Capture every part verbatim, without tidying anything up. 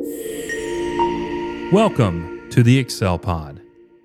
Welcome to the Excel Pod.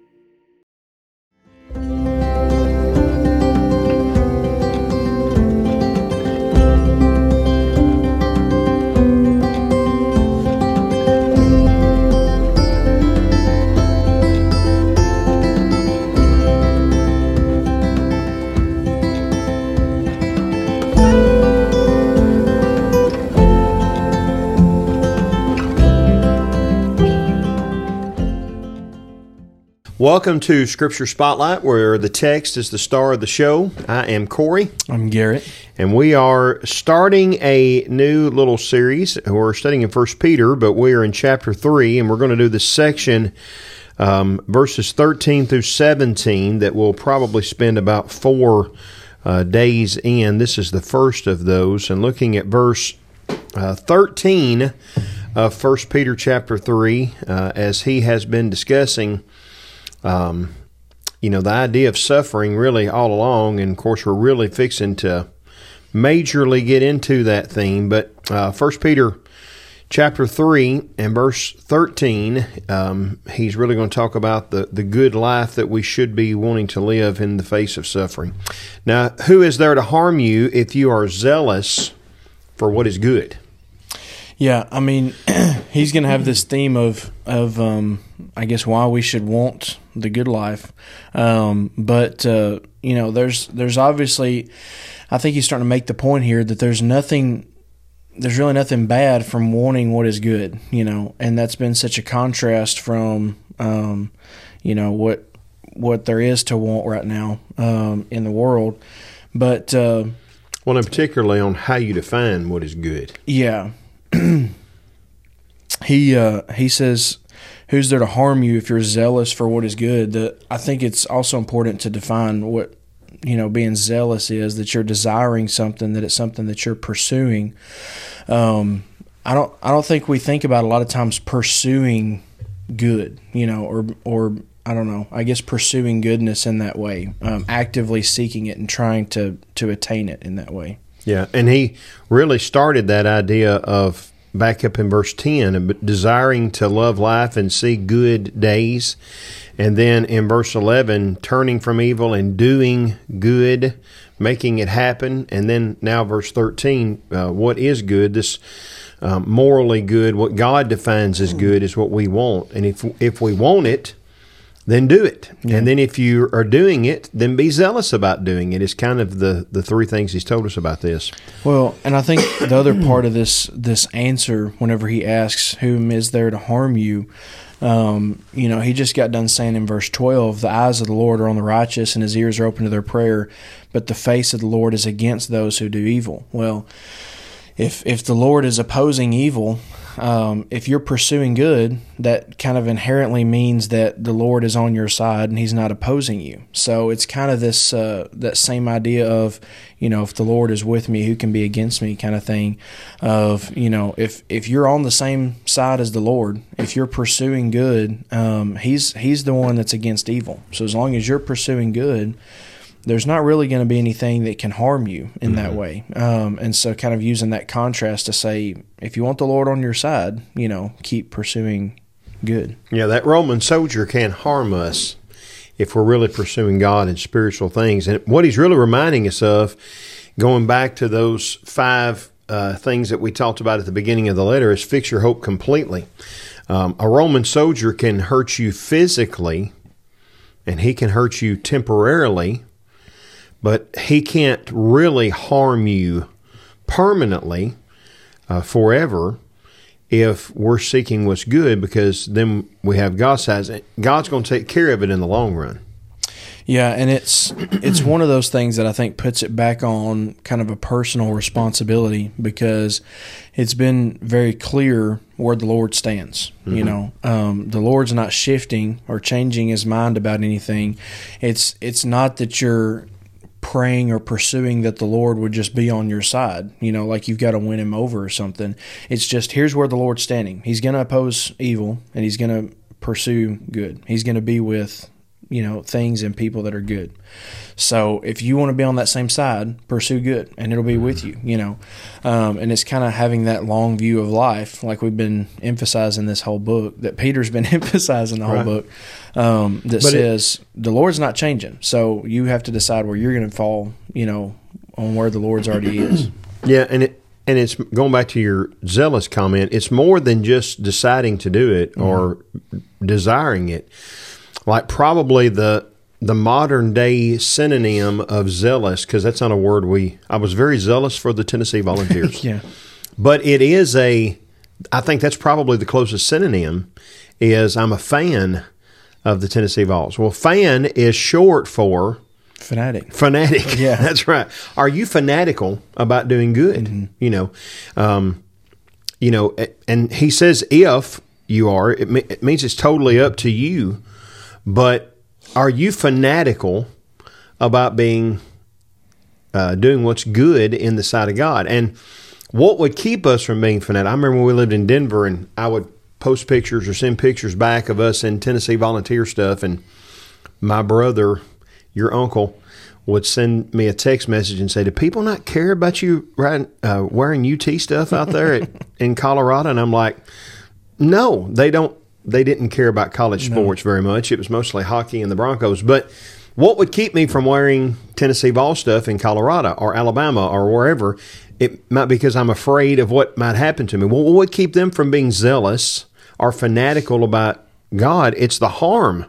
Welcome to Scripture Spotlight, where the text is the star of the show. I am Corey. I'm Garrett. And we are starting a new little series. We're studying in First Peter, but we are in chapter three, and we're going to do this section, um, verses thirteen through seventeen, that we'll probably spend about four uh, days in. This is the first of those. And looking at verse uh, thirteen of First Peter chapter three, uh, as he has been discussing Um, you know, the idea of suffering really all along, and of course we're really fixing to majorly get into that theme, but uh, First Peter chapter three and verse thirteen, um, he's really going to talk about the, the good life that we should be wanting to live in the face of suffering. Now, who is there to harm you if you are zealous for what is good? Yeah, I mean, he's going to have this theme of, of um, I guess, why we should want the good life. Um, but, uh, you know, there's there's obviously, I think he's starting to make the point here that there's nothing, there's really nothing bad from wanting what is good, you know, and that's been such a contrast from, um, you know, what what there is to want right now um, in the world. But, uh, well, and particularly on how you define what is good. Yeah. he uh, he says, who's there to harm you if you're zealous for what is good? That I think it's also important to define what, you know, being zealous is, that you're desiring something, that it's something that you're pursuing. Um, I don't I don't think we think about a lot of times pursuing good, you know, or or I don't know, I guess pursuing goodness in that way, um, actively seeking it and trying to, to attain it in that way. Yeah, and he really started that idea of, back up in verse ten, desiring to love life and see good days. And then in verse eleven, turning from evil and doing good, making it happen. And then now verse thirteen, uh, what is good, this um, morally good, what God defines as good is what we want. And if if we want it, then do it. Yeah. And then if you are doing it, then be zealous about doing it. It's kind of the, the three things he's told us about this. Well, and I think the other part of this this answer, whenever he asks, whom is there to harm you, um, you know, he just got done saying in verse twelve, the eyes of the Lord are on the righteous and his ears are open to their prayer, but the face of the Lord is against those who do evil. Well, if if the Lord is opposing evil, Um, if you're pursuing good, that kind of inherently means that the Lord is on your side and he's not opposing you. So it's kind of this, uh, that same idea of, you know, if the Lord is with me, who can be against me kind of thing of, you know, if, if you're on the same side as the Lord, if you're pursuing good, um, he's, he's the one that's against evil. So as long as you're pursuing good, there's not really going to be anything that can harm you in mm-hmm. that way. Um, and so kind of using that contrast to say, if you want the Lord on your side, you know, keep pursuing good. Yeah, that Roman soldier can't harm us if we're really pursuing God and spiritual things. And what he's really reminding us of, going back to those five uh, things that we talked about at the beginning of the letter, is fix your hope completely. Um, a Roman soldier can hurt you physically, and he can hurt you temporarily, but he can't really harm you permanently, uh, forever, if we're seeking what's good, because then we have God's side. God's going to take care of it in the long run. Yeah, and it's it's one of those things that I think puts it back on kind of a personal responsibility, because it's been very clear where the Lord stands. Mm-hmm. You know, um, the Lord's not shifting or changing his mind about anything. It's it's not that you're praying or pursuing that the Lord would just be on your side, you know, like you've got to win him over or something. It's just, here's where the Lord's standing. He's going to oppose evil, and he's going to pursue good. He's going to be with you know, things and people that are good. So if you want to be on that same side, pursue good, and it'll be with you, you know. Um, and it's kind of having that long view of life, like we've been emphasizing this whole book, that Peter's been emphasizing the whole Right. book, um, that But says the Lord's not changing. So you have to decide where you're going to fall, you know, on where the Lord's already is. Yeah, and it and it's going back to your zealous comment. It's more than just deciding to do it or desiring it. Like probably the the modern day synonym of zealous, because that's not a word we. I was very zealous for the Tennessee Volunteers. Yeah. But it is a. I think that's probably the closest synonym. Is I'm a fan of the Tennessee Vols. Well, fan is short for Fanatic. fanatic. Yeah. That's right. Are you fanatical about doing good? Mm-hmm. You know, um, you know, and he says if you are, it, me- it means it's totally up to you. But are you fanatical about being uh, doing what's good in the sight of God? And what would keep us from being fanatical? I remember when we lived in Denver, and I would post pictures or send pictures back of us in Tennessee volunteer stuff, and my brother, your uncle, would send me a text message and say, "Do people not care about you riding, uh, wearing U T stuff out there at, in Colorado?" And I'm like, "No, they don't. They didn't care about college sports very much. It was mostly hockey and the Broncos." But what would keep me from wearing Tennessee Vol stuff in Colorado or Alabama or wherever? It might be because I'm afraid of what might happen to me. Well, what would keep them from being zealous or fanatical about God? It's the harm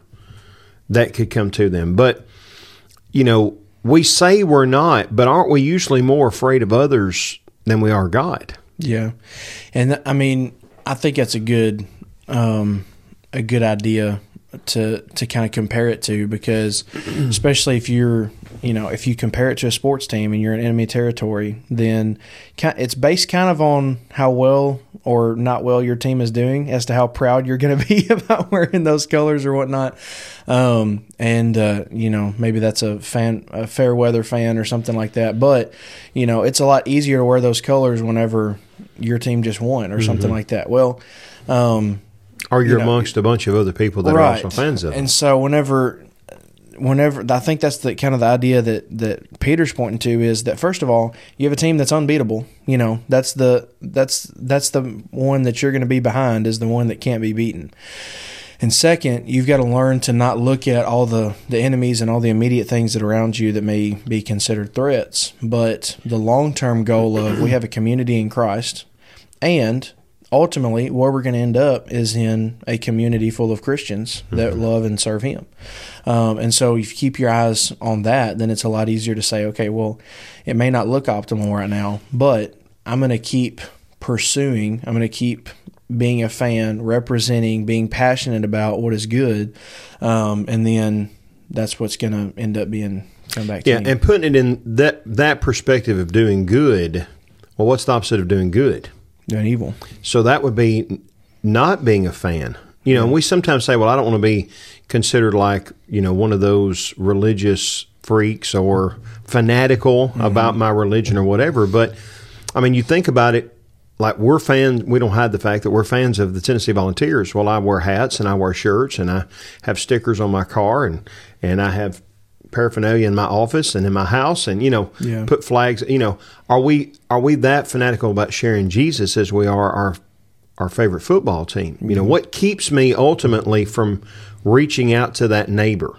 that could come to them. But, you know, we say we're not, but aren't we usually more afraid of others than we are God? Yeah. And I mean, I think that's a good um, a good idea to to kind of compare it to, because especially if you're, you know, if you compare it to a sports team and you're in enemy territory, then it's based kind of on how well or not well your team is doing as to how proud you're going to be about wearing those colors or whatnot. Um, and, uh, you know, maybe that's a fan, a fair weather fan or something like that. But, you know, it's a lot easier to wear those colors whenever your team just won or mm-hmm. something like that. Well, um, or you're you know, amongst a bunch of other people that right. are also fans of them. And so whenever, whenever I think that's the kind of the idea that, that Peter's pointing to is that, first of all, you have a team that's unbeatable. You know, that's the that's that's the one that you're going to be behind, is the one that can't be beaten. And second, you've got to learn to not look at all the, the enemies and all the immediate things that are around you that may be considered threats, but the long-term goal of we have a community in Christ, and ultimately, where we're going to end up is in a community full of Christians that mm-hmm. love and serve Him. Um, and so if you keep your eyes on that, then it's a lot easier to say, okay, well, it may not look optimal right now, but I'm going to keep pursuing, I'm going to keep being a fan, representing, being passionate about what is good, um, and then that's what's going to end up being come back to yeah, me. And putting it in that, that perspective of doing good, well, what's the opposite of doing good? Doing evil. So that would be not being a fan. You know, and we sometimes say, well, I don't want to be considered like, you know, one of those religious freaks or fanatical mm-hmm. about my religion or whatever. But, I mean, you think about it, like we're fans, we don't hide the fact that we're fans of the Tennessee Volunteers. Well, I wear hats and I wear shirts and I have stickers on my car and, and I have paraphernalia in my office and in my house, and you know, yeah. put flags. You know, are we are we that fanatical about sharing Jesus as we are our our favorite football team? You know, what keeps me ultimately from reaching out to that neighbor?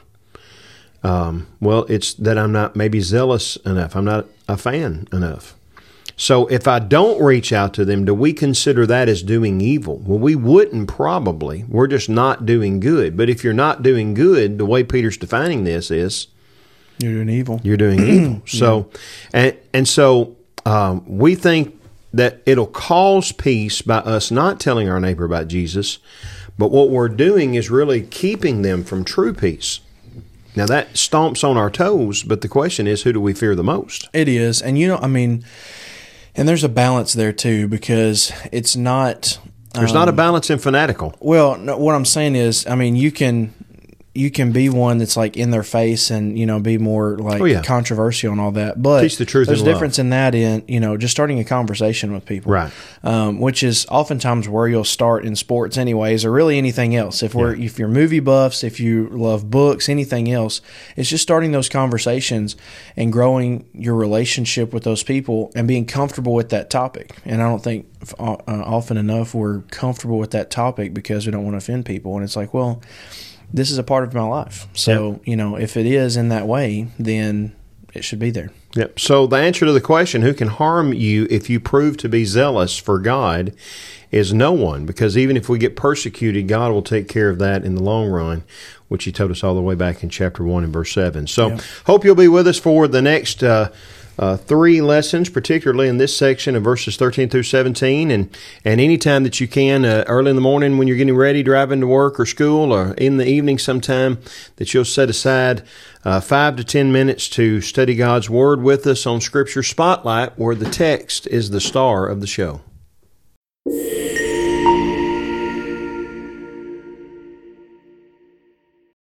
Um, well, it's that I'm not maybe zealous enough. I'm not a fan enough. So if I don't reach out to them, do we consider that as doing evil? Well, we wouldn't probably. We're just not doing good. But if you're not doing good, the way Peter's defining this is you're doing evil. You're doing evil. So, yeah. and and so um, we think that it'll cause peace by us not telling our neighbor about Jesus, but what we're doing is really keeping them from true peace. Now that stomps on our toes, but the question is, who do we fear the most? It is, and you know, I mean, and there's a balance there too, because it's not. There's um, not a balance in fanatical. Well, no, what I'm saying is, I mean, you can. you can be one that's like in their face and, you know, be more like oh, yeah. controversial and all that. But teach the truth there's a in difference love. in that in, you know, just starting a conversation with people. Right. Um, which is oftentimes where you'll start in sports anyways, or really anything else. If we're, Yeah. if you're movie buffs, if you love books, anything else, it's just starting those conversations and growing your relationship with those people and being comfortable with that topic. And I don't think uh, often enough we're comfortable with that topic because we don't want to offend people. And it's like, well, this is a part of my life. So, you know, if it is in that way, then it should be there. Yep. So the answer to the question, who can harm you if you prove to be zealous for God, is no one. Because even if we get persecuted, God will take care of that in the long run, which he told us all the way back in chapter one and verse seven. So Yep. hope you'll be with us for the next uh, uh, three lessons, particularly in this section of verses thirteen through seventeen. And, and anytime that you can, uh, early in the morning when you're getting ready, driving to work or school, or in the evening sometime, that you'll set aside uh, five to ten minutes to study God's Word with us on Scripture Spotlight, where the text is the star of the show.